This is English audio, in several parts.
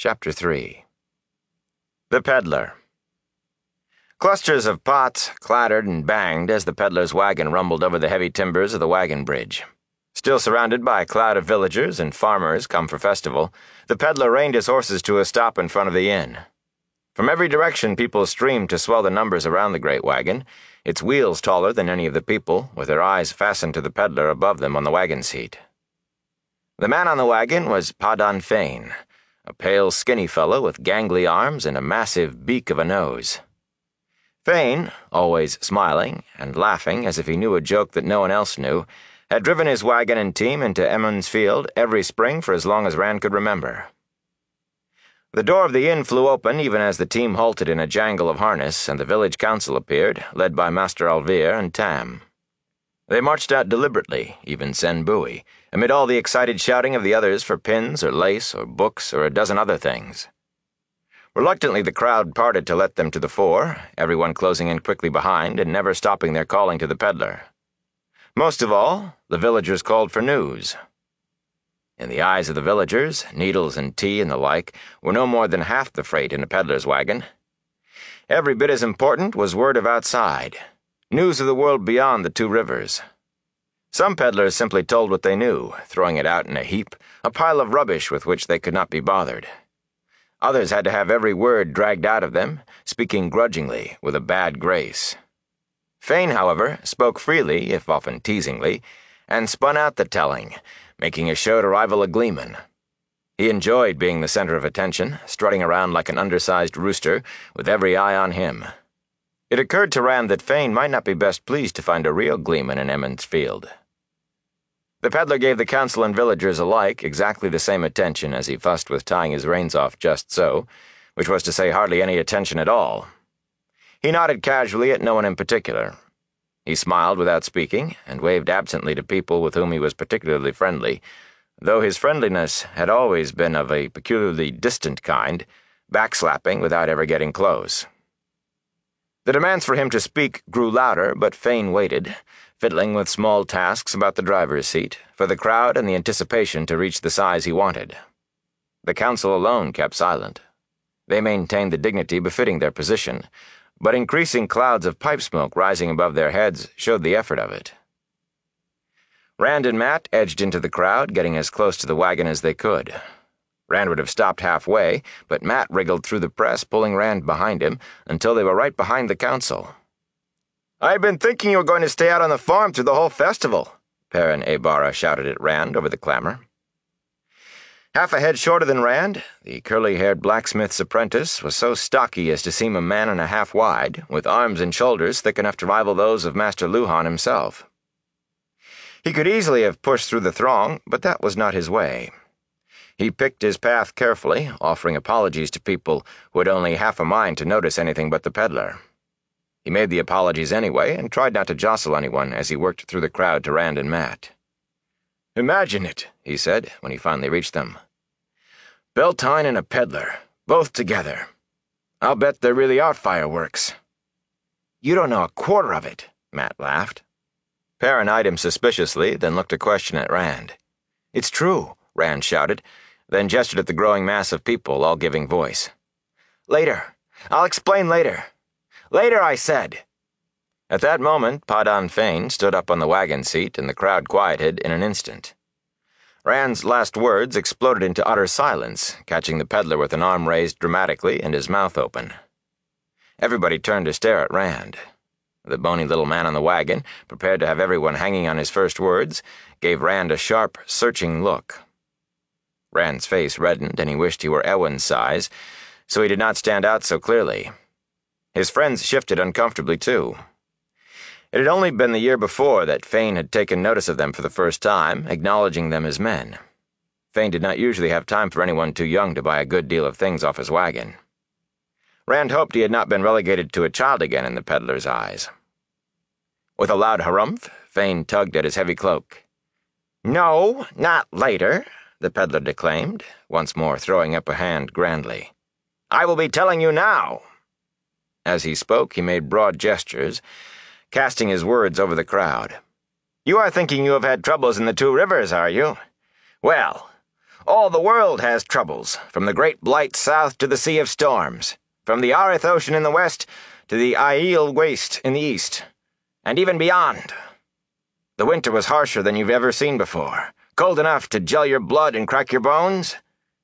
Chapter 3 The Peddler. Clusters of pots clattered and banged as the peddler's wagon rumbled over the heavy timbers of the wagon bridge. Still surrounded by a cloud of villagers and farmers come for festival, the peddler reined his horses to a stop in front of the inn. From every direction people streamed to swell the numbers around the great wagon, its wheels taller than any of the people, with their eyes fastened to the peddler above them on the wagon seat. The man on the wagon was Padan Fain, a pale, skinny fellow with gangly arms and a massive beak of a nose. Fain, always smiling and laughing as if he knew a joke that no one else knew, had driven his wagon and team into Emmons Field every spring for as long as Rand could remember. The door of the inn flew open even as the team halted in a jangle of harness, and the village council appeared, led by Master Alvear and Tam. They marched out deliberately, even Sen Bui, amid all the excited shouting of the others for pins or lace or books or a dozen other things. Reluctantly the crowd parted to let them to the fore, everyone closing in quickly behind and never stopping their calling to the peddler. Most of all, the villagers called for news. In the eyes of the villagers, needles and tea and the like were no more than half the freight in a peddler's wagon. Every bit as important was word of outside, news of the world beyond the two rivers. Some peddlers simply told what they knew, throwing it out in a heap, a pile of rubbish with which they could not be bothered. Others had to have every word dragged out of them, speaking grudgingly, with a bad grace. Fain, however, spoke freely, if often teasingly, and spun out the telling, making a show to rival a gleeman. He enjoyed being the center of attention, strutting around like an undersized rooster, with every eye on him. It occurred to Rand that Fain might not be best pleased to find a real gleeman in Emmons Field. The peddler gave the council and villagers alike exactly the same attention as he fussed with tying his reins off just so, which was to say hardly any attention at all. He nodded casually at no one in particular. He smiled without speaking, and waved absently to people with whom he was particularly friendly, though his friendliness had always been of a peculiarly distant kind, backslapping without ever getting close. The demands for him to speak grew louder, but Fain waited, fiddling with small tasks about the driver's seat, for the crowd and the anticipation to reach the size he wanted. The council alone kept silent. They maintained the dignity befitting their position, but increasing clouds of pipe smoke rising above their heads showed the effort of it. Rand and Matt edged into the crowd, getting as close to the wagon as they could. Rand would have stopped halfway, but Matt wriggled through the press, pulling Rand behind him, until they were right behind the council. "I've been thinking you were going to stay out on the farm through the whole festival," Perrin Aybara shouted at Rand over the clamor. Half a head shorter than Rand, the curly-haired blacksmith's apprentice was so stocky as to seem a man and a half wide, with arms and shoulders thick enough to rival those of Master Luhan himself. He could easily have pushed through the throng, but that was not his way. He picked his path carefully, offering apologies to people who had only half a mind to notice anything but the peddler. He made the apologies anyway, and tried not to jostle anyone as he worked through the crowd to Rand and Matt. "Imagine it," he said, when he finally reached them. "Beltane and a peddler, both together. I'll bet there really are fireworks." "You don't know a quarter of it," Matt laughed. Perrin eyed him suspiciously, then looked a question at Rand. "It's true," Rand shouted, then gestured at the growing mass of people, all giving voice. "Later. I'll explain later. Later, I said." At that moment, Padan Fain stood up on the wagon seat, and the crowd quieted in an instant. Rand's last words exploded into utter silence, catching the peddler with an arm raised dramatically and his mouth open. Everybody turned to stare at Rand. The bony little man on the wagon, prepared to have everyone hanging on his first words, gave Rand a sharp, searching look. Rand's face reddened, and he wished he were Eowyn's size, so he did not stand out so clearly. His friends shifted uncomfortably, too. It had only been the year before that Fain had taken notice of them for the first time, acknowledging them as men. Fain did not usually have time for anyone too young to buy a good deal of things off his wagon. Rand hoped he had not been relegated to a child again in the peddler's eyes. With a loud harumph, Fain tugged at his heavy cloak. "No, not later," the peddler declaimed, once more throwing up a hand grandly. "I will be telling you now." As he spoke, he made broad gestures, casting his words over the crowd. "You are thinking you have had troubles in the two rivers, are you? Well, All the world has troubles, from the Great Blight south to the Sea of Storms, from the Arith Ocean in the west to the Aiel Waste in the east, and even beyond. The winter was harsher than you've ever seen before, cold enough to gel your blood and crack your bones.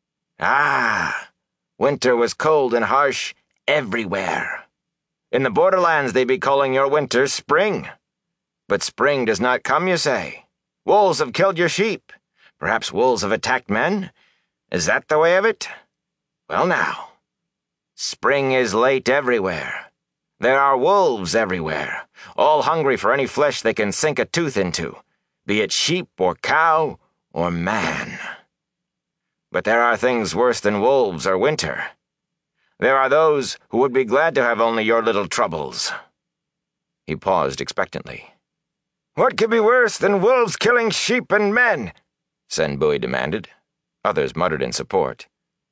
Winter was cold and harsh everywhere. In the borderlands they'd be calling your winter spring. But spring does not come, you say. Wolves have killed your sheep. Perhaps wolves have attacked men? Is that the way of it? Well now, spring is late everywhere. There are wolves everywhere, all hungry for any flesh they can sink a tooth into, be it sheep or cow or man. But there are things worse than wolves or winter. There are those who would be glad to have only your little troubles. He paused expectantly. What could be worse than wolves killing sheep and men? Sen Bui demanded. Others muttered in support.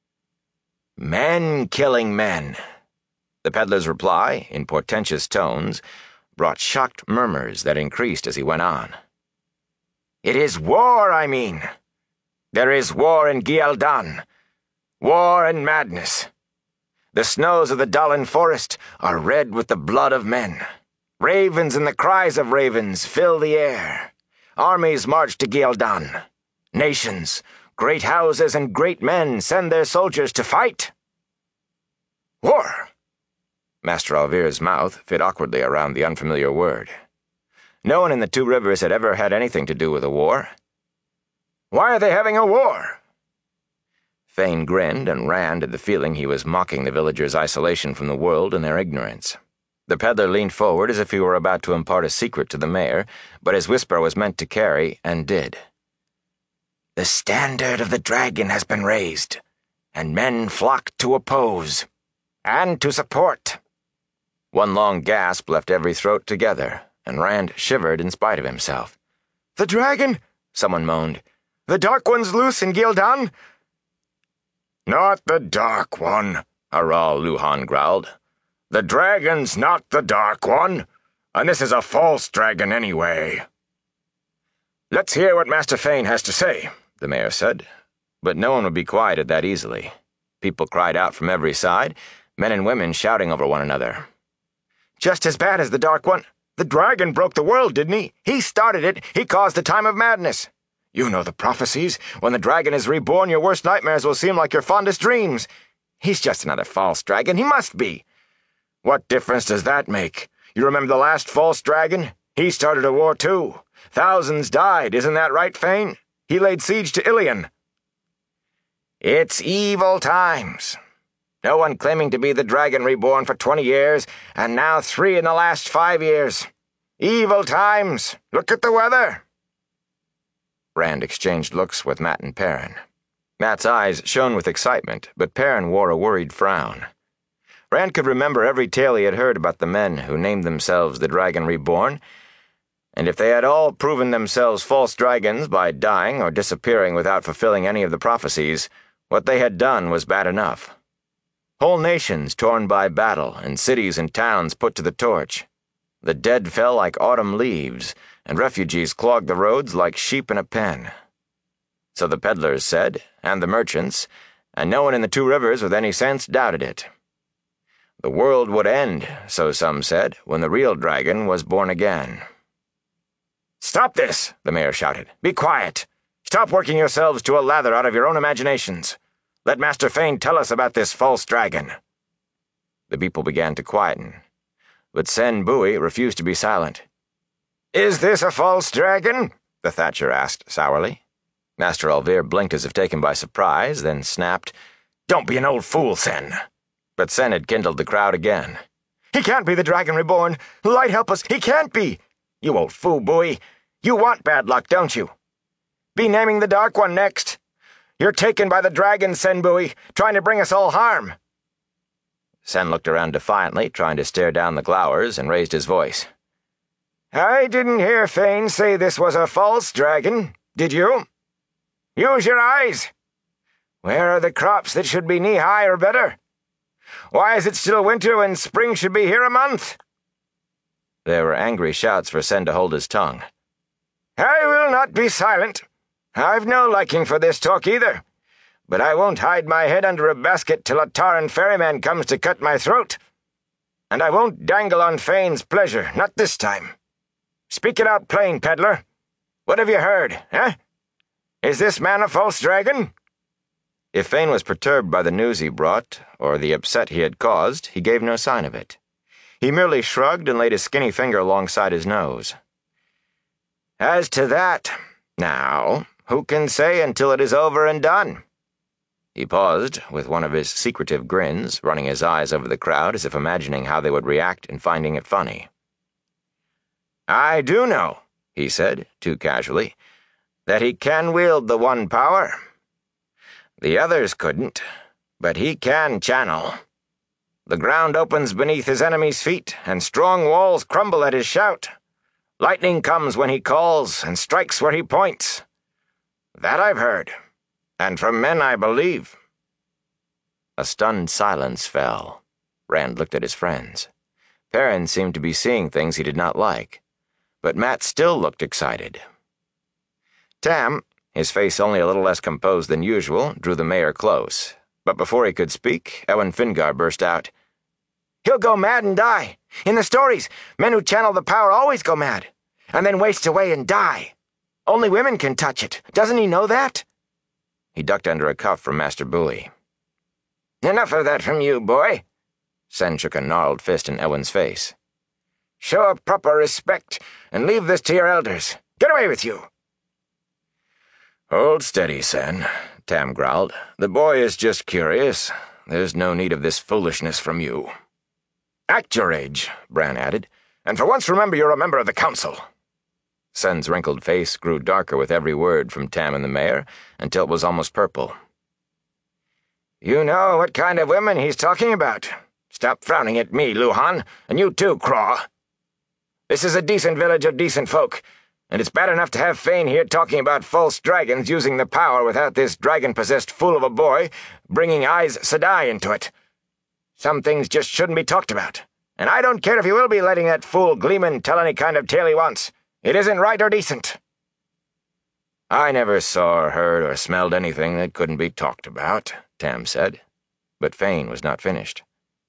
Men killing men. The peddler's reply, in portentous tones, brought shocked murmurs that increased as he went on. It is war, I mean. There is war in Gieldan. War and madness. The snows of the Dallin Forest are red with the blood of men. Ravens and the cries of ravens fill the air. Armies march to Gieldan. Nations, great houses and great men send their soldiers to fight. War! Master Alvir's mouth fit awkwardly around the unfamiliar word. No one in the Two Rivers had ever had anything to do with a war. Why are they having a war? Fane grinned and ran at the feeling he was mocking the villagers' isolation from the world and their ignorance. The peddler leaned forward as if he were about to impart a secret to the mayor, but his whisper was meant to carry, and did. The standard of the dragon has been raised, and men flock to oppose, and to support. One long gasp left every throat together, and Rand shivered in spite of himself. The dragon? Someone moaned. The Dark One's loose in Gieldan? Not the Dark One, Aral Luhan growled. The dragon's not the Dark One, and this is a false dragon anyway. Let's hear what Master Fane has to say, the mayor said. But no one would be quieted that easily. People cried out from every side, men and women shouting over one another. Just as bad as the Dark One. The dragon broke the world, didn't he? He started it. He caused the time of madness. You know the prophecies. When the dragon is reborn, your worst nightmares will seem like your fondest dreams. He's just another false dragon. He must be. What difference does that make? You remember the last false dragon? He started a war too. Thousands died, isn't that right, Fane? He laid siege to Ilion. It's evil times. No one claiming to be the dragon reborn for 20 years, and now 3 in the last 5 years. Evil times. Look at the weather. Rand exchanged looks with Matt and Perrin. Matt's eyes shone with excitement, but Perrin wore a worried frown. Rand could remember every tale he had heard about the men who named themselves the Dragon Reborn, and if they had all proven themselves false dragons by dying or disappearing without fulfilling any of the prophecies, what they had done was bad enough. Whole nations torn by battle and cities and towns put to the torch. The dead fell like autumn leaves, and refugees clogged the roads like sheep in a pen. So the peddlers said, and the merchants, and no one in the Two Rivers with any sense doubted it. The world would end, so some said, when the real dragon was born again. Stop this, the mayor shouted. Be quiet. Stop working yourselves to a lather out of your own imaginations. Let Master Fane tell us about this false dragon. The people began to quieten, but Sen Bui refused to be silent. Is this a false dragon? The thatcher asked sourly. Master Alvir blinked as if taken by surprise, then snapped, Don't be an old fool, Sen. But Sen had kindled the crowd again. He can't be the dragon reborn. Light help us, he can't be. You old fool, Bui. You want bad luck, don't you? Be naming the Dark One next. You're taken by the dragon, Sen Bui, trying to bring us all harm. Sen looked around defiantly, trying to stare down the glowers, and raised his voice. I didn't hear Fane say this was a false dragon, did you? Use your eyes. Where are the crops that should be knee-high or better? Why is it still winter when spring should be here a month? There were angry shouts for Sen to hold his tongue. I will not be silent. I've no liking for this talk either. but I won't hide my head under a basket till a Taran ferryman comes to cut my throat. And I won't dangle on Fain's pleasure, not this time. Speak it out plain, peddler. What have you heard, eh? Is this man a false dragon?" If Fain was perturbed by the news he brought, or the upset he had caused, he gave no sign of it. He merely shrugged and laid his skinny finger alongside his nose. "As to that, now, who can say until it is over and done?" He paused, with one of his secretive grins, running his eyes over the crowd as if imagining how they would react and finding it funny. "I do know," he said, too casually, "that he can wield the one power. The others couldn't, but he can channel. The ground opens beneath his enemy's feet, and strong walls crumble at his shout. Lightning comes when he calls, and strikes where he points. That I've heard, and from men I believe." A stunned silence fell. Rand looked at his friends. Perrin seemed to be seeing things he did not like, but Matt still looked excited. Tam, his face only a little less composed than usual, drew the mayor close, but before he could speak, Ewen Fingar burst out, "He'll go mad and die. In the stories, men who channel the power always go mad, and then waste away and die. Only women can touch it. Doesn't he know that?" He ducked under a cuff from Master Bowie. "Enough of that from you, boy." Sen shook a gnarled fist in Ewen's face. "Show a proper respect, and leave this to your elders. Get away with you." "Hold steady, Sen," Tam growled. "The boy is just curious. There's no need of this foolishness from you." "Act your age," Bran added, "and for once remember you're a member of the council." Sen's wrinkled face grew darker with every word from Tam and the mayor, until it was almost purple. "You know what kind of women he's talking about. Stop frowning at me, Luhan, and you too, Craw. This is a decent village of decent folk, and it's bad enough to have Fain here talking about false dragons using the power without this dragon-possessed fool of a boy bringing Aes Sedai into it. Some things just shouldn't be talked about, and I don't care if you will be letting that fool Gleeman tell any kind of tale he wants. It isn't right or decent." "I never saw or heard or smelled anything that couldn't be talked about," Tam said, but Fain was not finished.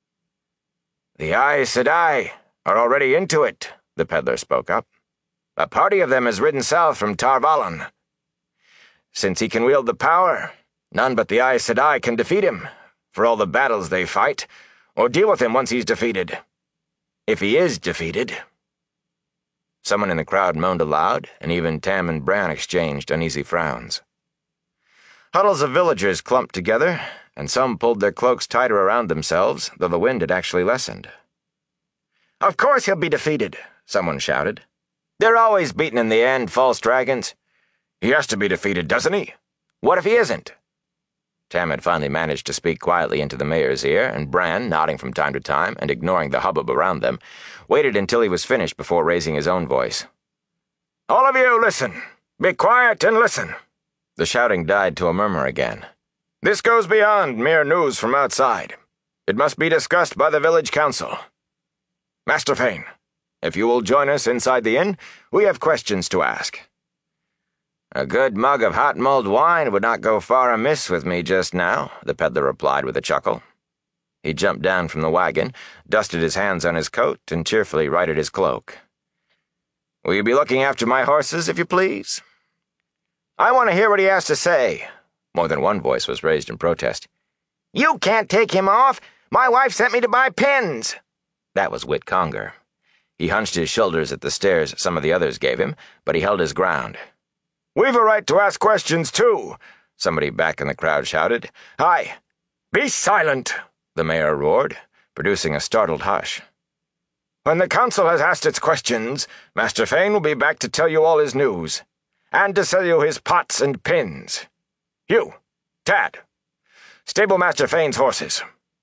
"The Aes Sedai are already into it," the peddler spoke up. "A party of them has ridden south from Tar Valon. Since he can wield the power, none but the Aes Sedai can defeat him, for all the battles they fight, or deal with him once he's defeated. If he is defeated." Someone in the crowd moaned aloud, and even Tam and Bran exchanged uneasy frowns. Huddles of villagers clumped together, and some pulled their cloaks tighter around themselves, though the wind had actually lessened. "Of course he'll be defeated," someone shouted. "They're always beaten in the end, false dragons." "He has to be defeated, doesn't he?" "What if he isn't?" Tam had finally managed to speak quietly into the mayor's ear, and Bran, nodding from time to time and ignoring the hubbub around them, waited until he was finished before raising his own voice. "All of you, listen. Be quiet and listen." The shouting died to a murmur again. "This goes beyond mere news from outside. It must be discussed by the village council. Master Fain, if you will join us inside the inn, we have questions to ask." "A good mug of hot mulled wine would not go far amiss with me just now," the peddler replied with a chuckle. He jumped down from the wagon, dusted his hands on his coat, and cheerfully righted his cloak. "Will you be looking after my horses, if you please?" "I want to hear what he has to say." More than one voice was raised in protest. "You can't take him off. My wife sent me to buy pins." That was Whit Conger. He hunched his shoulders at the stares some of the others gave him, but he held his ground. "We've a right to ask questions, too," somebody back in the crowd shouted. "Aye, be silent," the mayor roared, producing a startled hush. "When the council has asked its questions, Master Fain will be back to tell you all his news, and to sell you his pots and pins. You, Tad, stable Master Fain's horses."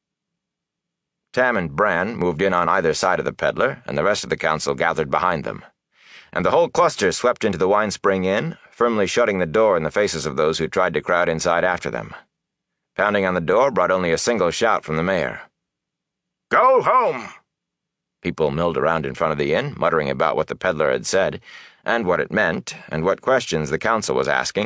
Tam and Bran moved in on either side of the peddler, and the rest of the council gathered behind them, and the whole cluster swept into the Wine Spring Inn, firmly shutting the door in the faces of those who tried to crowd inside after them. Pounding on the door brought only a single shout from the mayor. "Go home!" People milled around in front of the inn, muttering about what the peddler had said, and what it meant, and what questions the council was asking,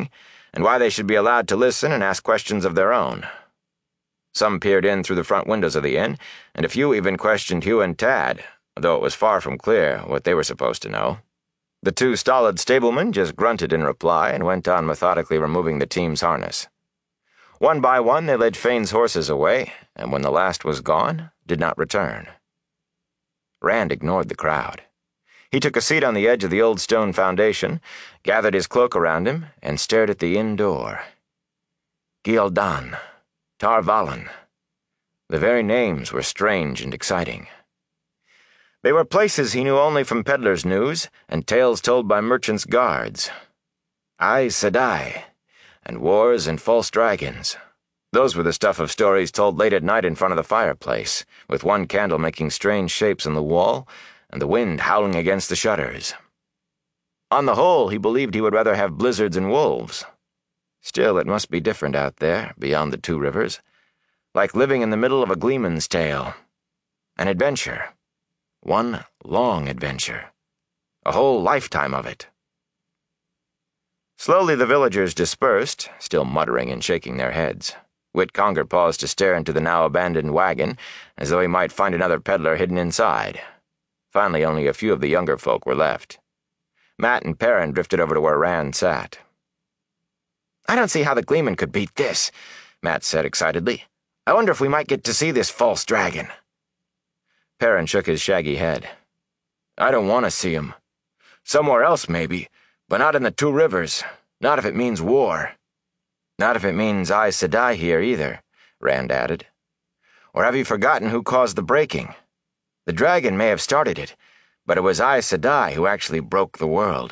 and why they should be allowed to listen and ask questions of their own. Some peered in through the front windows of the inn, and a few even questioned Hugh and Tad, though it was far from clear what they were supposed to know. The two stolid stablemen just grunted in reply and went on methodically removing the team's harness. One by one they led Fane's horses away, and when the last was gone, did not return. Rand ignored the crowd. He took a seat on the edge of the old stone foundation, gathered his cloak around him, and stared at the inn door. Ghealdan, Tar Valon. The very names were strange and exciting. They were places he knew only from peddlers' news and tales told by merchants' guards. Aes Sedai, and wars and false dragons. Those were the stuff of stories told late at night in front of the fireplace, with one candle making strange shapes on the wall and the wind howling against the shutters. On the whole, he believed he would rather have blizzards and wolves. Still, it must be different out there, beyond the two rivers, like living in the middle of a gleeman's tale. An adventure. One long adventure. A whole lifetime of it. Slowly the villagers dispersed, still muttering and shaking their heads. Whit Conger paused to stare into the now abandoned wagon, as though he might find another peddler hidden inside. Finally, only a few of the younger folk were left. Matt and Perrin drifted over to where Rand sat. "I don't see how the Gleeman could beat this," Matt said excitedly. "I wonder if we might get to see this false dragon." Perrin shook his shaggy head. "I don't want to see him. Somewhere else, maybe, but not in the two rivers. Not if it means war." "Not if it means Aes Sedai here, either," Rand added. "Or have you forgotten who caused the breaking? The dragon may have started it, but it was Aes Sedai who actually broke the world."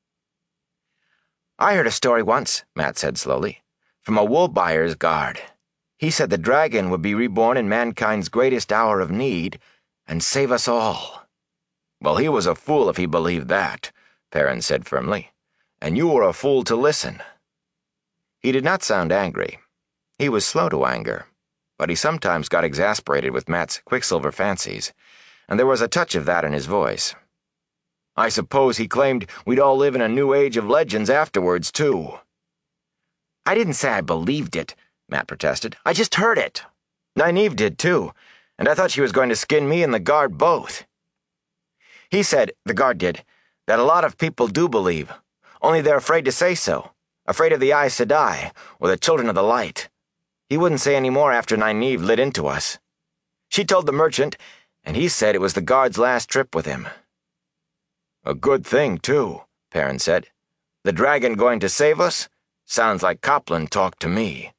"I heard a story once," Matt said slowly, "from a wool buyer's guard. He said the dragon would be reborn in mankind's greatest hour of need and save us all." "Well, he was a fool if he believed that," Perrin said firmly, "and you were a fool to listen." He did not sound angry. He was slow to anger, but he sometimes got exasperated with Matt's Quicksilver fancies, and there was a touch of that in his voice. "I suppose he claimed we'd all live in a new age of legends afterwards, too." "I didn't say I believed it," Matt protested. "I just heard it. Nynaeve did, too, and I thought she was going to skin me and the guard both. He said, the guard did, that a lot of people do believe, only they're afraid to say so, afraid of the Aes Sedai, or the Children of the Light. He wouldn't say any more after Nynaeve lit into us. She told the merchant, and he said it was the guard's last trip with him." "A good thing, too," Perrin said. "The dragon going to save us? Sounds like Copland talk to me."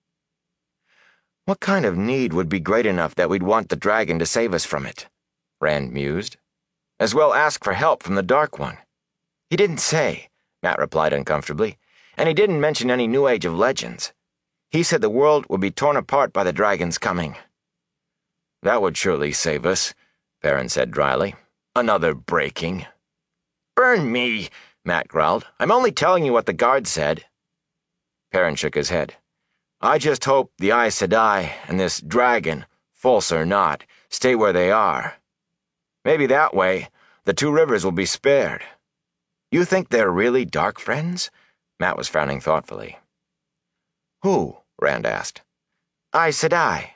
"What kind of need would be great enough that we'd want the dragon to save us from it?" Rand mused. "As well ask for help from the Dark One." "He didn't say," Matt replied uncomfortably, "and he didn't mention any new age of legends. He said the world would be torn apart by the dragon's coming." "That would surely save us," Perrin said dryly. "Another breaking." "Burn me," Matt growled. "I'm only telling you what the guard said." Perrin shook his head. "I just hope the Aes Sedai and this dragon, false or not, stay where they are. Maybe that way, the two rivers will be spared." "You think they're really dark friends?" Matt was frowning thoughtfully. "Who?" Rand asked. "Aes Sedai."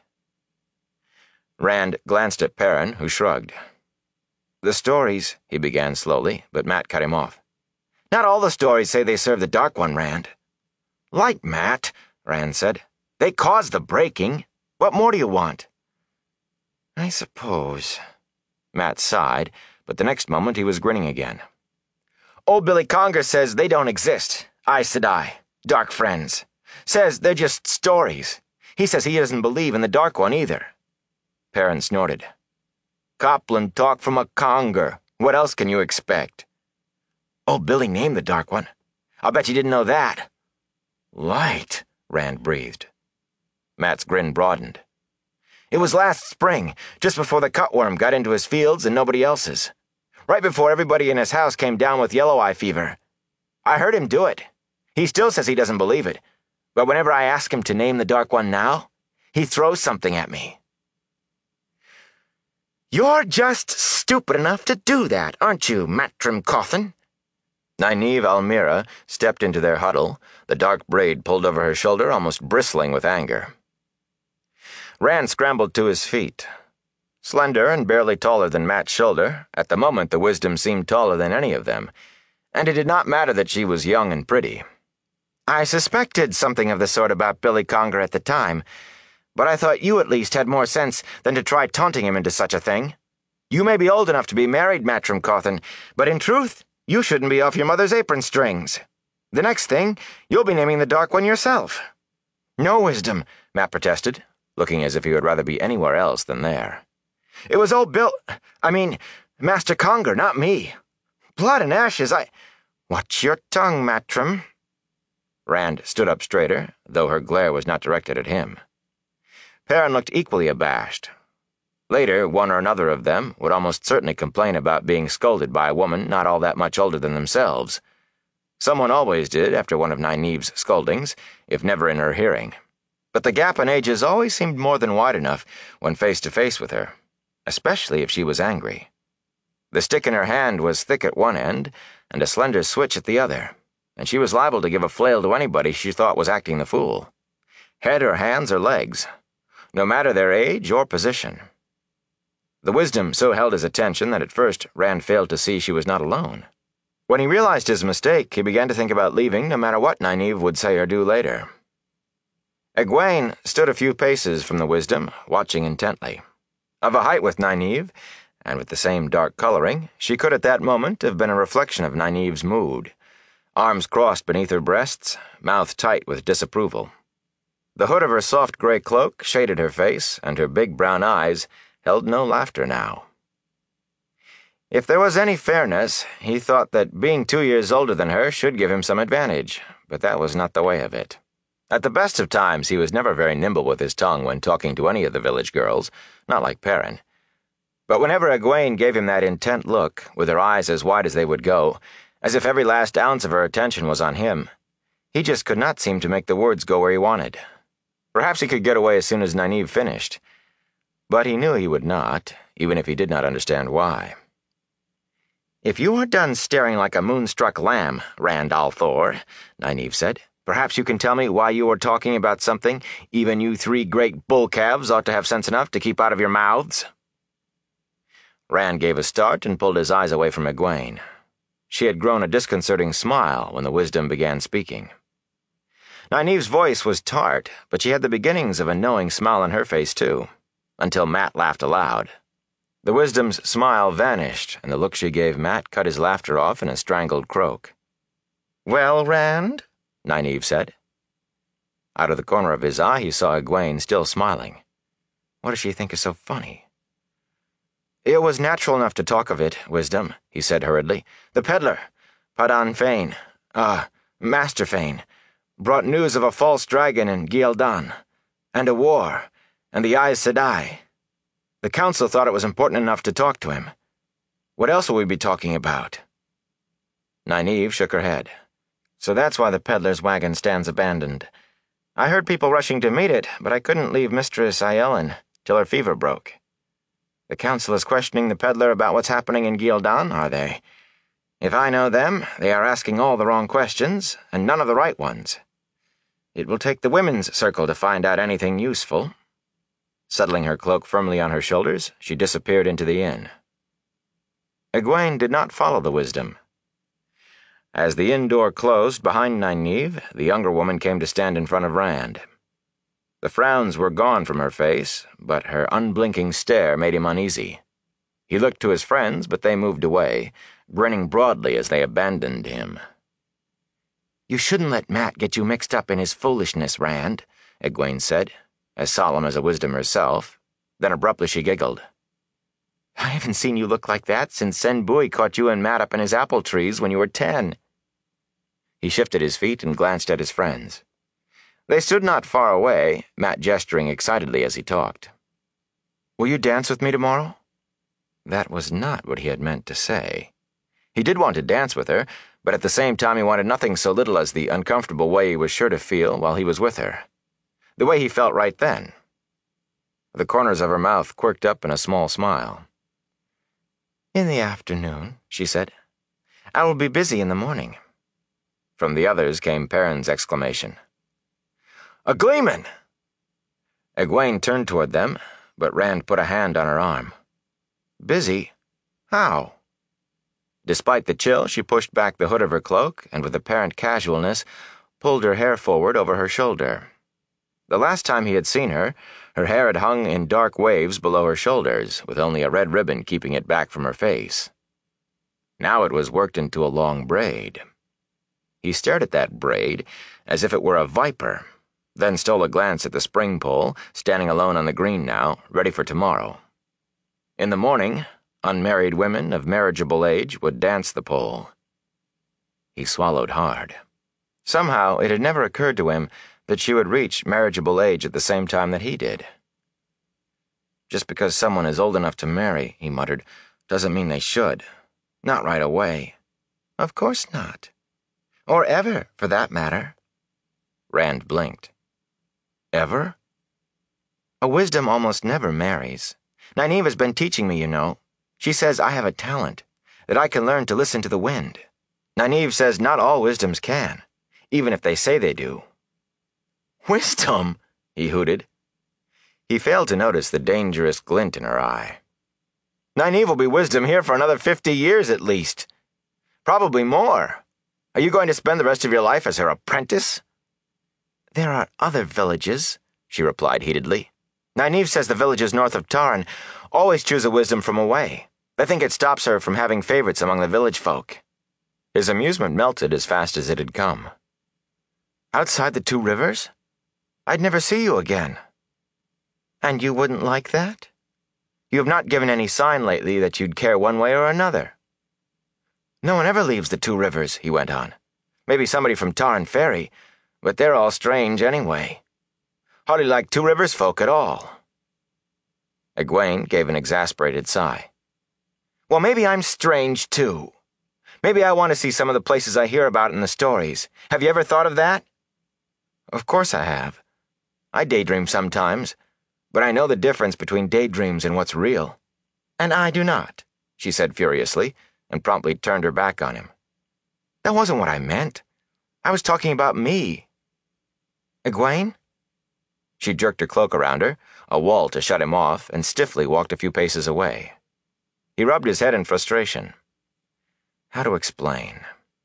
Rand glanced at Perrin, who shrugged. "The stories," he began slowly, but Matt cut him off. "Not all the stories say they serve the Dark One, Rand." "Like Matt," Rand said. "They caused the breaking. What more do you want?" "I suppose." Matt sighed, but the next moment he was grinning again. "Old Billy Conger says they don't exist. Aes Sedai, dark friends. Says they're just stories. He says he doesn't believe in the Dark One either." Perrin snorted. "Copland talk from a Conger. What else can you expect?" "Old Billy named the Dark One. I'll bet you didn't know that." "Light," Rand breathed. Matt's grin broadened. "It was last spring, just before the cutworm got into his fields and nobody else's. Right before everybody in his house came down with yellow eye fever. I heard him do it. He still says he doesn't believe it, but whenever I ask him to name the Dark One now, he throws something at me." "You're just stupid enough to do that, aren't you, Mattrim Cawthon?" Nynaeve Almira stepped into their huddle, the dark braid pulled over her shoulder, almost bristling with anger. Rand scrambled to his feet. Slender and barely taller than Mat's shoulder, at the moment the Wisdom seemed taller than any of them, and it did not matter that she was young and pretty. "I suspected something of the sort about Billy Conger at the time, but I thought you at least had more sense than to try taunting him into such a thing. You may be old enough to be married, Matrim Cawthon, but in truth, you shouldn't be off your mother's apron strings. The next thing, you'll be naming the Dark One yourself." "No, Wisdom," Mat protested, looking as if he would rather be anywhere else than there. "It was old Master Conger, not me. Blood and ashes, Watch your tongue, Matrim." Rand stood up straighter, though her glare was not directed at him. Perrin looked equally abashed. Later, one or another of them would almost certainly complain about being scolded by a woman not all that much older than themselves. Someone always did after one of Nynaeve's scoldings, if never in her hearing. But the gap in ages always seemed more than wide enough when face to face with her, especially if she was angry. The stick in her hand was thick at one end and a slender switch at the other, and she was liable to give a flail to anybody she thought was acting the fool. Head or hands or legs, no matter their age or position. The Wisdom so held his attention that at first Rand failed to see she was not alone. When he realized his mistake, he began to think about leaving no matter what Nynaeve would say or do later. Egwene stood a few paces from the Wisdom, watching intently. Of a height with Nynaeve, and with the same dark coloring, she could at that moment have been a reflection of Nynaeve's mood, arms crossed beneath her breasts, mouth tight with disapproval. The hood of her soft gray cloak shaded her face, and her big brown eyes held no laughter now. If there was any fairness, he thought that being 2 years older than her should give him some advantage, but that was not the way of it. At the best of times, he was never very nimble with his tongue when talking to any of the village girls, not like Perrin. But whenever Egwene gave him that intent look, with her eyes as wide as they would go, as if every last ounce of her attention was on him, he just could not seem to make the words go where he wanted. Perhaps he could get away as soon as Nynaeve finished, but he knew he would not, even if he did not understand why. "If you are done staring like a moonstruck lamb, Rand al'Thor," Nynaeve said, "perhaps you can tell me why you are talking about something even you 3 great bull calves ought to have sense enough to keep out of your mouths." Rand gave a start and pulled his eyes away from Egwene. She had grown a disconcerting smile when the Wisdom began speaking. Nynaeve's voice was tart, but she had the beginnings of a knowing smile on her face, too, until Mat laughed aloud. The Wisdom's smile vanished, and the look she gave Mat cut his laughter off in a strangled croak. "Well, Rand?" Nynaeve said. Out of the corner of his eye he saw Egwene still smiling. What does she think is so funny? "It was natural enough to talk of it, Wisdom," he said hurriedly. "The peddler, Padan Fain, Master Fain, brought news of a false dragon in Ghealdan, and a war, and the Aes Sedai. The council thought it was important enough to talk to him. What else will we be talking about?" Nynaeve shook her head. "So that's why the peddler's wagon stands abandoned. I heard people rushing to meet it, but I couldn't leave Mistress Aiellen till her fever broke. The council is questioning the peddler about what's happening in Ghealdan, are they? If I know them, they are asking all the wrong questions, and none of the right ones. It will take the women's circle to find out anything useful." Settling her cloak firmly on her shoulders, she disappeared into the inn. Egwene did not follow the Wisdom. As the inn door closed behind Nynaeve, the younger woman came to stand in front of Rand. The frowns were gone from her face, but her unblinking stare made him uneasy. He looked to his friends, but they moved away, grinning broadly as they abandoned him. "You shouldn't let Mat get you mixed up in his foolishness, Rand," Egwene said, as solemn as a Wisdom herself. Then abruptly she giggled. "I haven't seen you look like that since Sen Bui caught you and Mat up in his apple trees when you were 10. He shifted his feet and glanced at his friends. They stood not far away, Mat gesturing excitedly as he talked. "Will you dance with me tomorrow?" That was not what he had meant to say. He did want to dance with her, but at the same time he wanted nothing so little as the uncomfortable way he was sure to feel while he was with her. The way he felt right then. The corners of her mouth quirked up in a small smile. "In the afternoon," she said. I will be busy in the morning." From the others came Perrin's exclamation. "A gleeman!" Egwene turned toward them, but Rand put a hand on her arm. "Busy? How?" Despite the chill, she pushed back the hood of her cloak and with apparent casualness pulled her hair forward over her shoulder. The last time he had seen her hair had hung in dark waves below her shoulders, with only a red ribbon keeping it back from her face. Now it was worked into a long braid. He stared at that braid as if it were a viper, then stole a glance at the spring pole, standing alone on the green now, ready for tomorrow. In the morning, unmarried women of marriageable age would dance the pole. He swallowed hard. Somehow it had never occurred to him that she would reach marriageable age at the same time that he did. "Just because someone is old enough to marry," he muttered, "doesn't mean they should. Not right away." "Of course not. Or ever, for that matter." Rand blinked. "Ever?" "A wisdom almost never marries. Nynaeve has been teaching me, you know. She says I have a talent, that I can learn to listen to the wind. Nynaeve says not all wisdoms can, even if they say they do." "Wisdom?" he hooted. He failed to notice the dangerous glint in her eye. "Nynaeve will be wisdom here for another 50 years at least. Probably more. Are you going to spend the rest of your life as her apprentice?" "There are other villages," she replied heatedly. "Nynaeve says the villages north of Tarn always choose a wisdom from away. They think it stops her from having favorites among the village folk." His amusement melted as fast as it had come. "Outside the 2 rivers? I'd never see you again." "And you wouldn't like that? You have not given any sign lately that you'd care one way or another." "No one ever leaves the 2 rivers," he went on. "Maybe somebody from Tarn Ferry, but they're all strange anyway. Hardly like 2 Rivers folk at all." Egwene gave an exasperated sigh. "Well, maybe I'm strange too. Maybe I want to see some of the places I hear about in the stories. Have you ever thought of that?" "Of course I have. I daydream sometimes, but I know the difference between daydreams and what's real." "And I do not," she said furiously, and promptly turned her back on him. "That wasn't what I meant. I was talking about me." "Egwene?" She jerked her cloak around her, a wall to shut him off, and stiffly walked a few paces away. He rubbed his head in frustration. How to explain?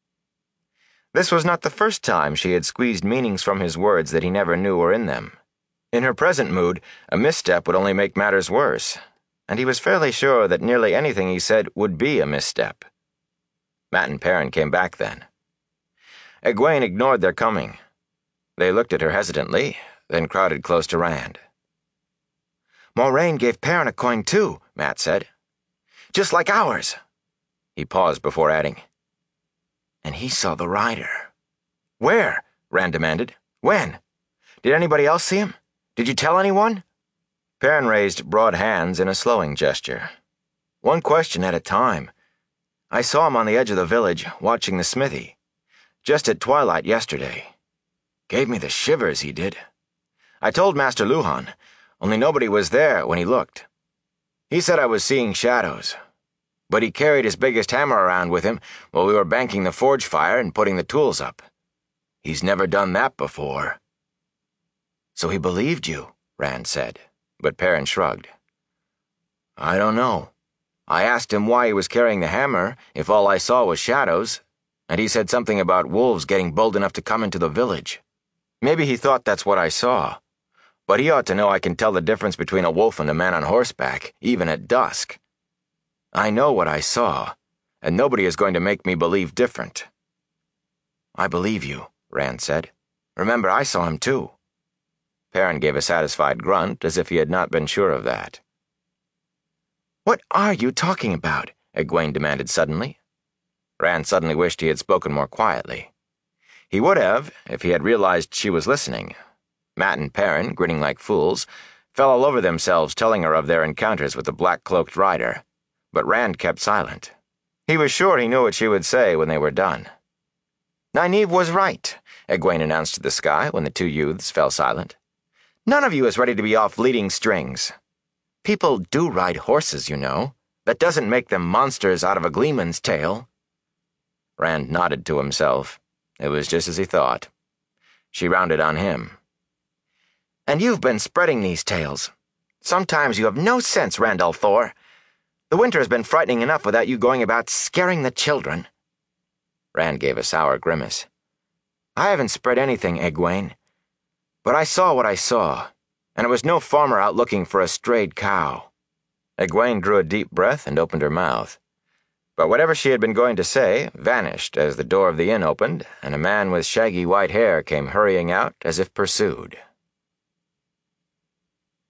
This was not the first time she had squeezed meanings from his words that he never knew were in them. In her present mood, a misstep would only make matters worse, and he was fairly sure that nearly anything he said would be a misstep. Mat and Perrin came back then. Egwene ignored their coming. They looked at her hesitantly, then crowded close to Rand. "Moiraine gave Perrin a coin too," Mat said. "Just like ours." He paused before adding, "And he saw the rider." "Where?" Rand demanded. "When? Did anybody else see him? Did you tell anyone?" Perrin raised broad hands in a slowing gesture. "One question at a time. I saw him on the edge of the village, watching the smithy. Just at twilight yesterday. Gave me the shivers, he did. I told Master Luhan, only nobody was there when he looked. He said I was seeing shadows. But he carried his biggest hammer around with him while we were banking the forge fire and putting the tools up. He's never done that before." "So he believed you," Rand said, but Perrin shrugged. "I don't know. I asked him why he was carrying the hammer if all I saw was shadows, and he said something about wolves getting bold enough to come into the village. Maybe he thought that's what I saw, but he ought to know I can tell the difference between a wolf and a man on horseback, even at dusk. I know what I saw, and nobody is going to make me believe different." "I believe you," Rand said. "Remember, I saw him too." Perrin gave a satisfied grunt, as if he had not been sure of that. "What are you talking about?" Egwene demanded suddenly. Rand suddenly wished he had spoken more quietly. He would have, if he had realized she was listening. Mat and Perrin, grinning like fools, fell all over themselves telling her of their encounters with the black-cloaked rider, but Rand kept silent. He was sure he knew what she would say when they were done. "Nynaeve was right," Egwene announced to the sky when the 2 youths fell silent. "None of you is ready to be off leading strings. People do ride horses, you know. That doesn't make them monsters out of a gleeman's tale." Rand nodded to himself. It was just as he thought. She rounded on him. And you've been spreading these tales. Sometimes you have no sense, Randall Thor. The winter has been frightening enough without you going about scaring the children. Rand gave a sour grimace. I haven't spread anything, Egwene. But I saw what I saw, and it was no farmer out looking for a strayed cow. Egwene drew a deep breath and opened her mouth. But whatever she had been going to say vanished as the door of the inn opened, and a man with shaggy white hair came hurrying out as if pursued.